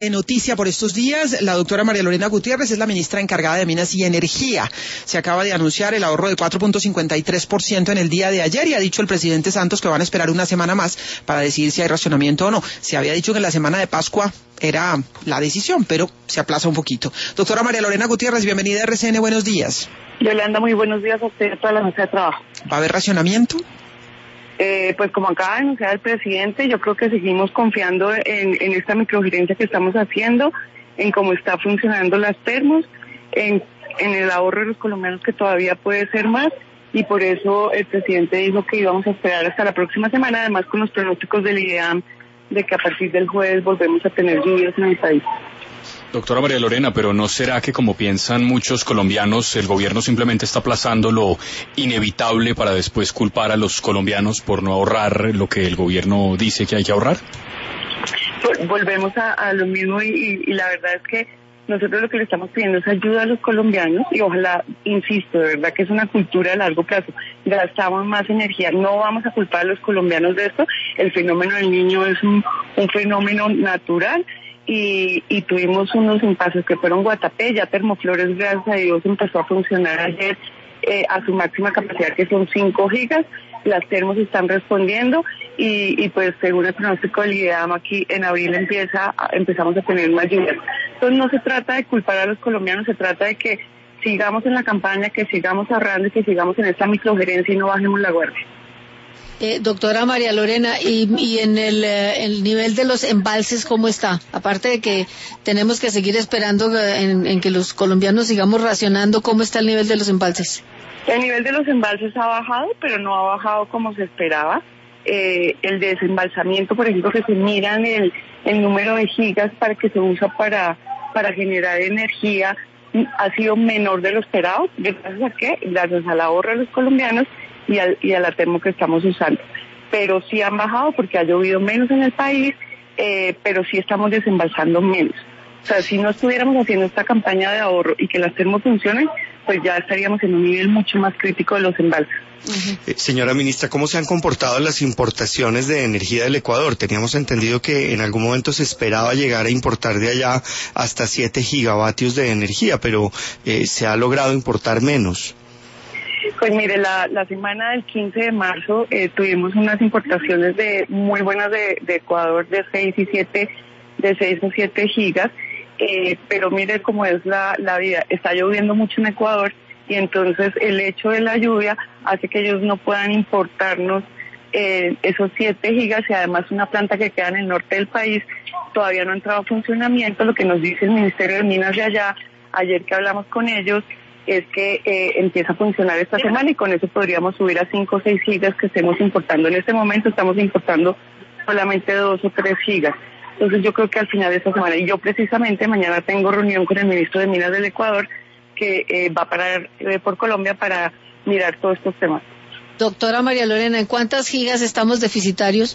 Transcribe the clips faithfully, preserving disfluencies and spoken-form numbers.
Noticia por estos días, la doctora María Lorena Gutiérrez es la ministra encargada de Minas y Energía. Se acaba de anunciar el ahorro de cuatro punto cincuenta y tres por ciento en el día de ayer y ha dicho el presidente Santos que van a esperar una semana más para decidir si hay racionamiento o no. Se había dicho que en la semana de Pascua era la decisión, pero se aplaza un poquito. Doctora María Lorena Gutiérrez, bienvenida a R C N, buenos días. Yolanda, muy buenos días a usted, a toda la mesa de trabajo. ¿Va a haber racionamiento? Eh, pues como acaba de anunciar el presidente, yo creo que seguimos confiando en, en esta microgerencia que estamos haciendo, en cómo está funcionando las termos, en, en el ahorro de los colombianos que todavía puede ser más, y por eso el presidente dijo que íbamos a esperar hasta la próxima semana, además con los pronósticos del IDEAM de que a partir del jueves volvemos a tener lluvias en el país. Doctora María Lorena, pero ¿no será que, como piensan muchos colombianos, el gobierno simplemente está aplazando lo inevitable para después culpar a los colombianos por no ahorrar lo que el gobierno dice que hay que ahorrar? Volvemos a, a lo mismo y, y, y la verdad es que nosotros lo que le estamos pidiendo es ayuda a los colombianos y ojalá, insisto, de verdad que es una cultura a largo plazo. Gastamos más energía, no vamos a culpar a los colombianos de esto. El fenómeno del Niño es un, un fenómeno natural. Y, y tuvimos unos impases que fueron Guatapé, ya Termoflores, gracias a Dios, empezó a funcionar ayer eh, a su máxima capacidad, que son cinco gigas, las termos están respondiendo y, y pues según el pronóstico del IDEAM aquí en abril empieza empezamos a tener más lluvias. Entonces no se trata de culpar a los colombianos, se trata de que sigamos en la campaña, que sigamos ahorrando y que sigamos en esta microgerencia y no bajemos la guardia. Eh, doctora María Lorena, y, y en el, eh, el nivel de los embalses, ¿cómo está? Aparte de que tenemos que seguir esperando en, en que los colombianos sigamos racionando, ¿cómo está el nivel de los embalses? El nivel de los embalses ha bajado, pero no ha bajado como se esperaba. Eh, el desembalsamiento, por ejemplo, que se miran el, el número de gigas para que se usa para, para generar energía, ha sido menor de lo esperado. ¿Gracias a qué? Gracias al ahorro de los colombianos y a, y a la termo que estamos usando. Pero sí han bajado porque ha llovido menos en el país, eh, pero sí estamos desembalsando menos. O sea, si no estuviéramos haciendo esta campaña de ahorro y que las termos funcionen, pues ya estaríamos en un nivel mucho más crítico de los embalses. Uh-huh. Eh, señora ministra, ¿cómo se han comportado las importaciones de energía del Ecuador? Teníamos entendido que en algún momento se esperaba llegar a importar de allá hasta siete gigavatios de energía, pero eh, se ha logrado importar menos. Pues mire, la, la semana del quince de marzo eh, tuvimos unas importaciones de muy buenas de, de Ecuador de seis y siete, de seis o siete gigas, eh, pero mire cómo es la, la vida, está lloviendo mucho en Ecuador y entonces el hecho de la lluvia hace que ellos no puedan importarnos eh, esos siete gigas y además una planta que queda en el norte del país todavía no ha entrado a funcionamiento. Lo que nos dice el Ministerio de Minas de allá, ayer que hablamos con ellos, es que eh, empieza a funcionar esta semana y con eso podríamos subir a cinco o seis gigas que estemos importando. En este momento estamos importando solamente dos o tres gigas. Entonces yo creo que al final de esta semana, y yo precisamente mañana tengo reunión con el ministro de Minas del Ecuador que eh, va a parar eh, por Colombia para mirar todos estos temas. Doctora María Lorena, ¿en cuántas gigas estamos deficitarios?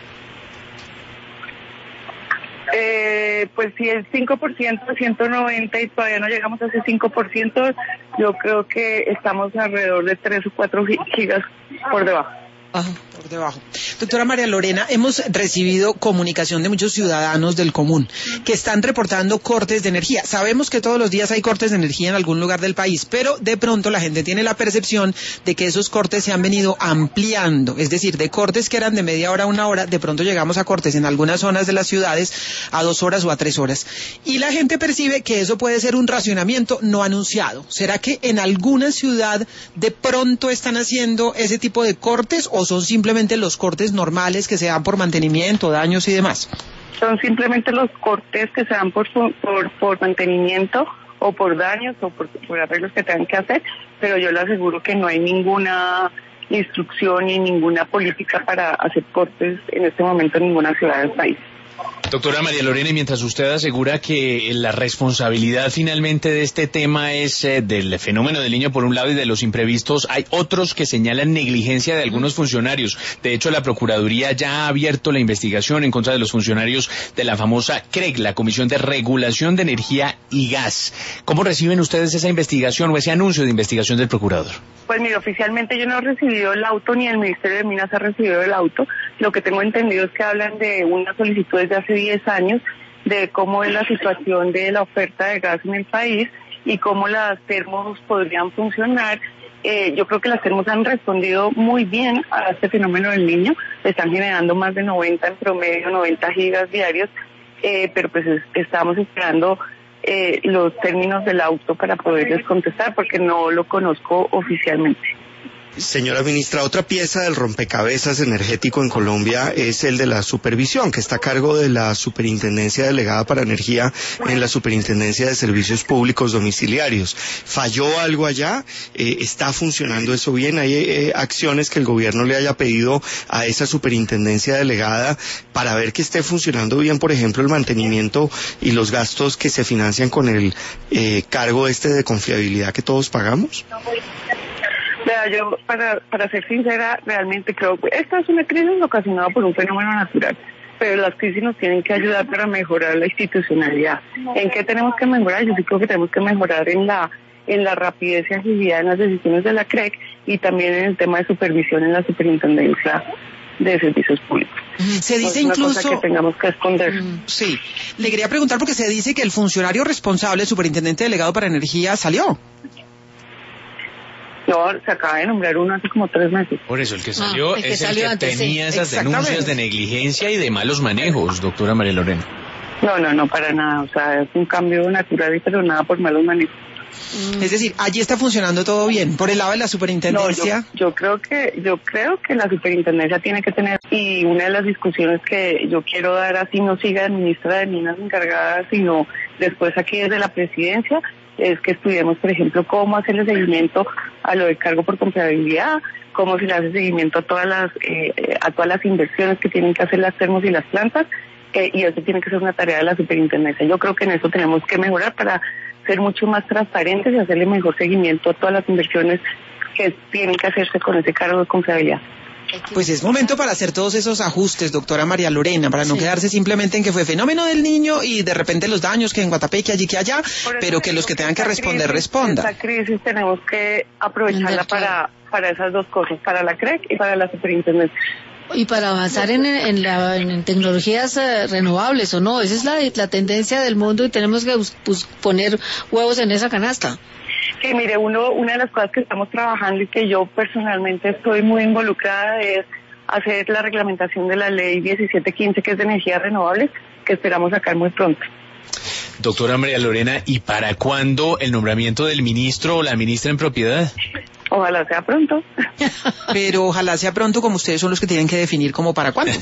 Eh, pues si el cinco por ciento de ciento noventa y todavía no llegamos a ese cinco por ciento, yo creo que estamos alrededor de tres o cuatro gigas por debajo. Ajá, por debajo. Doctora María Lorena, hemos recibido comunicación de muchos ciudadanos del común que están reportando cortes de energía. Sabemos que todos los días hay cortes de energía en algún lugar del país, pero de pronto la gente tiene la percepción de que esos cortes se han venido ampliando, es decir, de cortes que eran de media hora a una hora, de pronto llegamos a cortes en algunas zonas de las ciudades a dos horas o a tres horas. Y la gente percibe que eso puede ser un racionamiento no anunciado. ¿Será que en alguna ciudad de pronto están haciendo ese tipo de cortes o son simplemente los cortes normales que se dan por mantenimiento, daños y demás? Son simplemente los cortes que se dan por por, por mantenimiento o por daños o por, por arreglos que tengan que hacer, pero yo le aseguro que no hay ninguna instrucción ni ninguna política para hacer cortes en este momento en ninguna ciudad del país. Doctora María Lorena, y mientras usted asegura que la responsabilidad finalmente de este tema es eh, del fenómeno del Niño por un lado y de los imprevistos, hay otros que señalan negligencia de algunos funcionarios. De hecho, la Procuraduría ya ha abierto la investigación en contra de los funcionarios de la famosa C R E G, la Comisión de Regulación de Energía y Gas. ¿Cómo reciben ustedes esa investigación o ese anuncio de investigación del Procurador? Pues mira, oficialmente yo no he recibido el auto, ni el Ministerio de Minas ha recibido el auto. Lo que tengo entendido es que hablan de una solicitud desde hace diez años de cómo es la situación de la oferta de gas en el país y cómo las termos podrían funcionar. Eh, yo creo que las termos han respondido muy bien a este fenómeno del Niño, están generando más de noventa en promedio, noventa gigas diarios, eh, pero pues es, estamos esperando eh, los términos del auto para poderles contestar porque no lo conozco oficialmente. Señora ministra, otra pieza del rompecabezas energético en Colombia es el de la supervisión, que está a cargo de la Superintendencia Delegada para Energía en la Superintendencia de Servicios Públicos Domiciliarios. ¿Falló algo allá? Eh, ¿Está funcionando eso bien? ¿Hay eh, acciones que el gobierno le haya pedido a esa Superintendencia Delegada para ver que esté funcionando bien, por ejemplo, el mantenimiento y los gastos que se financian con el eh, cargo este de confiabilidad que todos pagamos? Vea, yo, para, para ser sincera, realmente creo que esta es una crisis ocasionada por un fenómeno natural, pero las crisis nos tienen que ayudar para mejorar la institucionalidad. ¿En qué tenemos que mejorar? Yo sí creo que tenemos que mejorar en la en la rapidez y agilidad en las decisiones de la C R E C y también en el tema de supervisión en la Superintendencia de Servicios Públicos. Se dice es una incluso cosa que tengamos que esconder. Sí, le quería preguntar porque se dice que el funcionario responsable, el superintendente delegado para energía, salió. No, se acaba de nombrar uno hace como tres meses. Por eso, el que salió Ah, el que es salió el que antes, tenía sí. esas denuncias de negligencia y de malos manejos, doctora María Lorena. No, no, no, para nada. O sea, es un cambio natural, pero nada por malos manejos. Es decir, allí está funcionando todo bien. Por el lado de la superintendencia. No, yo, yo creo que yo creo que la superintendencia tiene que tener, y una de las discusiones que yo quiero dar, así no siga de ministra de Minas encargada, sino después aquí desde la presidencia, es que estudiemos, por ejemplo, cómo hacerle seguimiento a lo de cargo por confiabilidad, cómo se le hace seguimiento a todas las eh, a todas las inversiones que tienen que hacer las termos y las plantas, eh, y eso tiene que ser una tarea de la superintendencia. Yo creo que en eso tenemos que mejorar para ser mucho más transparentes y hacerle mejor seguimiento a todas las inversiones que tienen que hacerse con ese cargo de confiabilidad. Pues es momento para hacer todos esos ajustes, doctora María Lorena, para no sí. quedarse simplemente en que fue fenómeno del Niño y de repente los daños que en Guatapé, que allí, que allá, pero que los que tengan que responder crisis, respondan. Esta crisis tenemos que aprovecharla para, para esas dos cosas, para la C R E C y para la superintendencia. Y para avanzar en, en, la, en tecnologías eh, renovables, ¿o no? Esa es la, la tendencia del mundo y tenemos que pues, poner huevos en esa canasta. Sí, mire, uno, una de las cosas que estamos trabajando y que yo personalmente estoy muy involucrada es hacer la reglamentación de la ley diecisiete quince, que es de energías renovables, que esperamos sacar muy pronto. Doctora María Lorena, ¿y para cuándo el nombramiento del ministro o la ministra en propiedad? Ojalá sea pronto. Pero ojalá sea pronto, como ustedes son los que tienen que definir como para cuándo.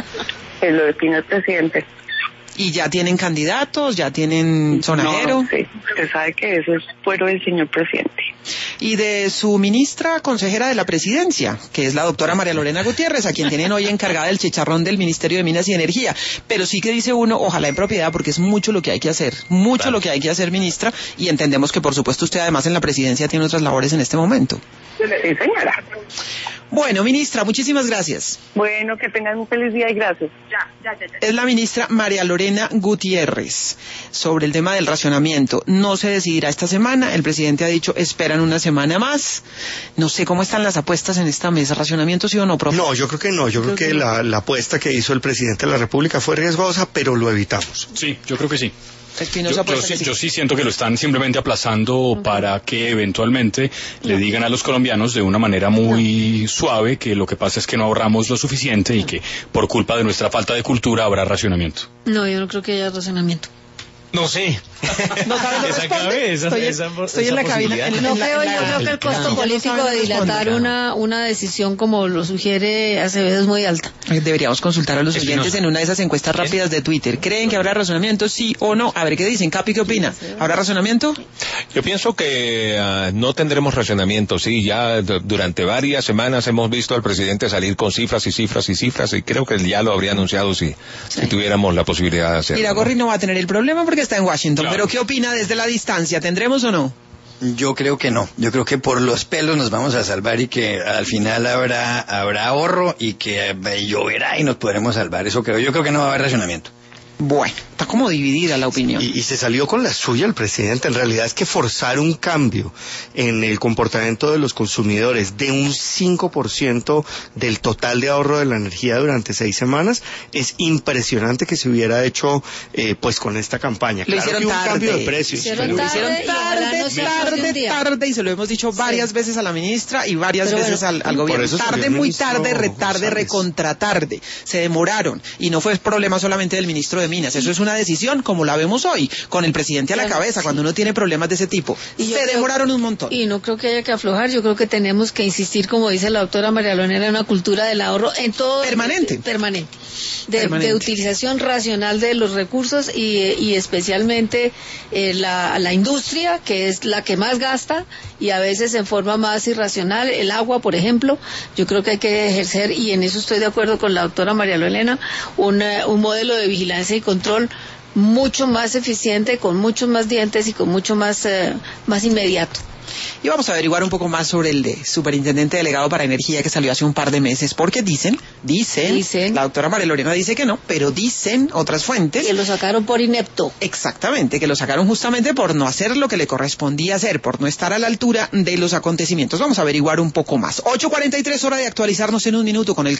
Que lo define el presidente. ¿Y ya tienen candidatos? ¿Ya tienen sonajero? No, sí, usted sabe que eso es fuero del señor presidente. Y de su ministra consejera de la presidencia, que es la doctora María Lorena Gutiérrez, a quien tienen hoy encargada del chicharrón del Ministerio de Minas y Energía. Pero sí que dice uno, ojalá en propiedad, porque es mucho lo que hay que hacer, mucho claro. lo que hay que hacer, ministra, y entendemos que por supuesto usted además en la presidencia tiene otras labores en este momento. Sí, señora. Bueno, ministra, muchísimas gracias. Bueno, que tengan un feliz día y gracias. Ya, ya, ya, ya. Es la ministra María Lorena Gutiérrez. Sobre el tema del racionamiento, no se decidirá esta semana. El presidente ha dicho, esperan una semana más. No sé cómo están las apuestas en esta mesa. ¿Racionamiento sí o no, profe? No, yo creo que no. Yo creo, creo que, que la, la apuesta que hizo el presidente de la República fue riesgosa, pero lo evitamos. Sí, yo creo que sí. Espinosa, yo, yo, sí, yo sí siento que lo están simplemente aplazando uh-huh. para que eventualmente uh-huh. le digan a los colombianos de una manera muy uh-huh. suave que lo que pasa es que no ahorramos lo suficiente uh-huh. y que por culpa de nuestra falta de cultura habrá racionamiento. No, yo no creo que haya racionamiento. No sé. No sabes esa cabe, esa, estoy, esa, estoy esa en la cabina. En, no en creo, la, yo creo que el costo no, político no de dilatar una, una decisión como lo sugiere Acevedo es muy alta. Deberíamos consultar a los oyentes Espinosa. En una de esas encuestas rápidas de Twitter. ¿Creen que habrá razonamiento, sí o no? A ver qué dicen. Capi, ¿qué opina? ¿Habrá razonamiento? Yo pienso que uh, no tendremos razonamiento. Sí, ya d- durante varias semanas hemos visto al presidente salir con cifras y cifras y cifras y creo que ya lo habría anunciado si, sí. si tuviéramos la posibilidad de hacerlo. Mira, Gorri no va a tener el problema porque está en Washington. Claro. Pero ¿qué opina desde la distancia? ¿Tendremos o no? Yo creo que no. Yo creo que por los pelos nos vamos a salvar y que al final habrá habrá ahorro y que lloverá y nos podremos salvar. Eso creo. Yo creo que no va a haber racionamiento. Bueno, está como dividida la opinión. Y, y se salió con la suya el presidente. En realidad es que forzar un cambio en el comportamiento de los consumidores de un cinco por ciento del total de ahorro de la energía durante seis semanas es impresionante que se hubiera hecho eh, pues con esta campaña. Lo claro hicieron que hubo tarde. un cambio de precios. Hicieron pero- Lo hicieron tarde y ojalá tarde, no sea más de tarde, un día. tarde, y se lo hemos dicho varias Sí. veces a la ministra y varias Pero veces bueno, al, al por gobierno. eso salió Tarde, el muy ministro tarde, retarde, González. recontratarde. Se demoraron y no fue problema solamente del ministro de Minas. Eso es una decisión como la vemos hoy, con el presidente a la Claro, cabeza, sí. cuando uno tiene problemas de ese tipo. Y yo Se creo- demoraron un montón. Y no creo que haya que aflojar, yo creo que tenemos que insistir, como dice la doctora María Lorena, en una cultura del ahorro en todo. Permanente. Permanente. De, Permanente. de utilización racional de los recursos y, y especialmente eh, la, la industria, que es la que más gasta y a veces en forma más irracional. El agua, por ejemplo, yo creo que hay que ejercer, y en eso estoy de acuerdo con la doctora María Lorena, una- un modelo de vigilancia y control mucho más eficiente, con muchos más dientes y con mucho más, eh, más inmediato. Y vamos a averiguar un poco más sobre el de superintendente delegado para energía que salió hace un par de meses, porque dicen, dicen, Dicen. la doctora María Lorena dice que no, pero dicen otras fuentes. Que lo sacaron por inepto. Exactamente, que lo sacaron justamente por no hacer lo que le correspondía hacer, por no estar a la altura de los acontecimientos. Vamos a averiguar un poco más. ocho cuarenta y tres, hora de actualizarnos en un minuto con el